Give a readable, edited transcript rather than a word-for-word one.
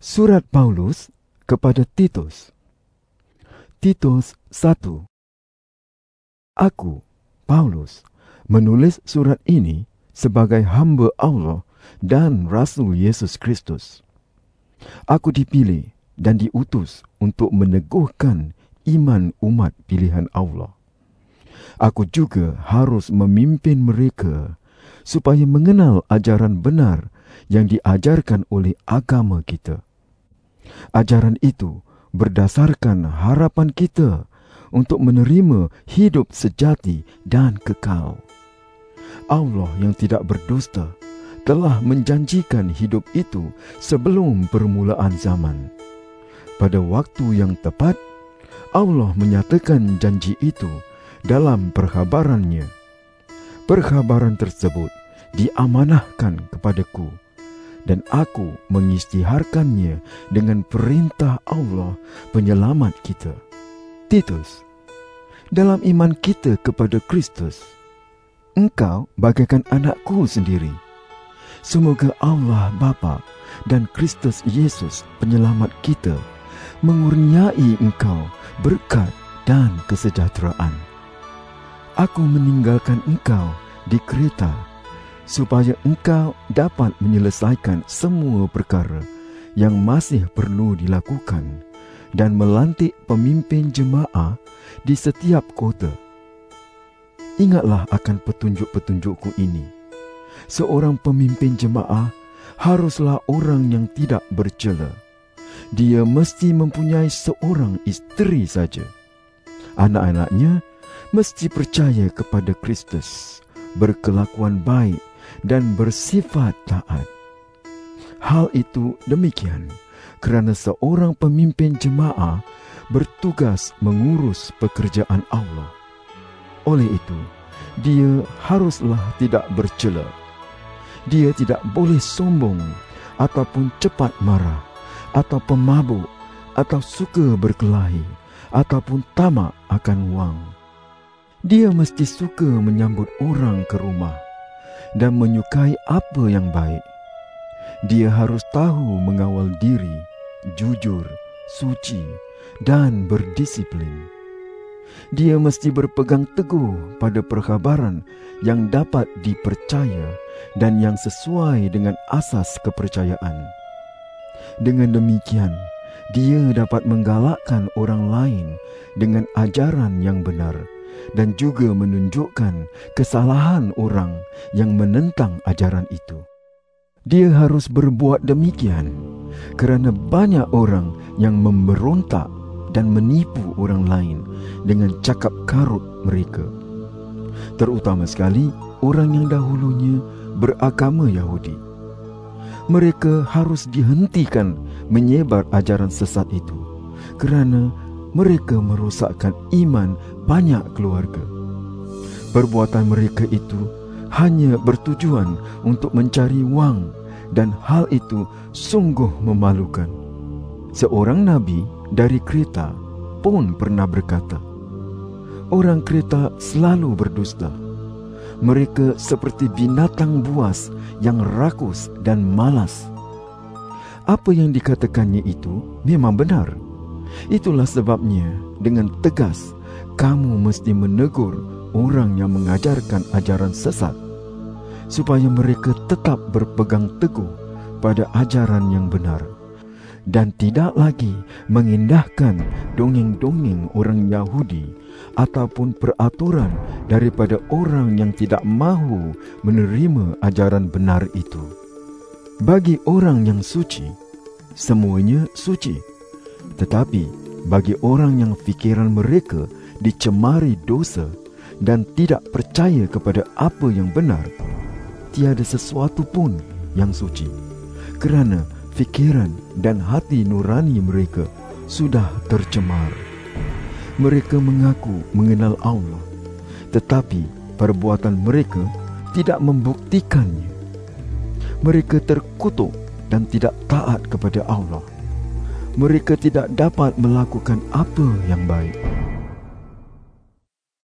Surat Paulus kepada Titus. Titus 1. Aku, Paulus, menulis surat ini sebagai hamba Allah dan Rasul Yesus Kristus. Aku dipilih dan diutus untuk meneguhkan iman umat pilihan Allah. Aku juga harus memimpin mereka supaya mengenal ajaran benar yang diajarkan oleh agama kita. Ajaran itu berdasarkan harapan kita untuk menerima hidup sejati dan kekal. Allah yang tidak berdusta telah menjanjikan hidup itu sebelum permulaan zaman. Pada waktu yang tepat, Allah menyatakan janji itu dalam perkhabarannya. Perkhabaran tersebut diamanahkan kepadaku, dan aku mengisytiharkannya dengan perintah Allah penyelamat kita. Titus, dalam iman kita kepada Kristus, engkau bagaikan anakku sendiri. Semoga Allah Bapa dan Kristus Yesus penyelamat kita mengurniai engkau berkat dan kesejahteraan. Aku meninggalkan engkau di Kreta supaya engkau dapat menyelesaikan semua perkara yang masih perlu dilakukan dan melantik pemimpin jemaah di setiap kota. Ingatlah akan petunjuk-petunjukku ini. Seorang pemimpin jemaah haruslah orang yang tidak bercela. Dia mesti mempunyai seorang isteri saja. Anak-anaknya mesti percaya kepada Kristus, berkelakuan baik dan bersifat taat. Hal itu demikian kerana seorang pemimpin jemaah bertugas mengurus pekerjaan Allah. Oleh itu, dia haruslah tidak bercela. Dia tidak boleh sombong ataupun cepat marah atau pemabuk atau suka berkelahi ataupun tamak akan wang. Dia mesti suka menyambut orang ke rumah dan menyukai apa yang baik. Dia harus tahu mengawal diri, jujur, suci, dan berdisiplin. Dia mesti berpegang teguh pada perkhabaran yang dapat dipercaya dan yang sesuai dengan asas kepercayaan. Dengan demikian, dia dapat menggalakkan orang lain dengan ajaran yang benar dan juga menunjukkan kesalahan orang yang menentang ajaran itu. Dia harus berbuat demikian kerana banyak orang yang memberontak dan menipu orang lain dengan cakap karut mereka. Terutama sekali orang yang dahulunya beragama Yahudi. Mereka harus dihentikan menyebar ajaran sesat itu kerana mereka merosakkan iman banyak keluarga. Perbuatan mereka itu hanya bertujuan untuk mencari wang, dan hal itu sungguh memalukan. Seorang nabi dari Kreta pun pernah berkata, orang Kreta selalu berdusta. Mereka seperti binatang buas yang rakus dan malas. Apa yang dikatakannya itu memang benar. Itulah sebabnya dengan tegas kamu mesti menegur orang yang mengajarkan ajaran sesat, supaya mereka tetap berpegang teguh pada ajaran yang benar dan tidak lagi mengindahkan dongeng-dongeng orang Yahudi ataupun peraturan daripada orang yang tidak mahu menerima ajaran benar itu. Bagi orang yang suci, semuanya suci. Tetapi bagi orang yang fikiran mereka dicemari dosa dan tidak percaya kepada apa yang benar, tiada sesuatu pun yang suci, kerana fikiran dan hati nurani mereka sudah tercemar. Mereka mengaku mengenal Allah, tetapi perbuatan mereka tidak membuktikannya. Mereka terkutuk dan tidak taat kepada Allah. Mereka tidak dapat melakukan apa yang baik.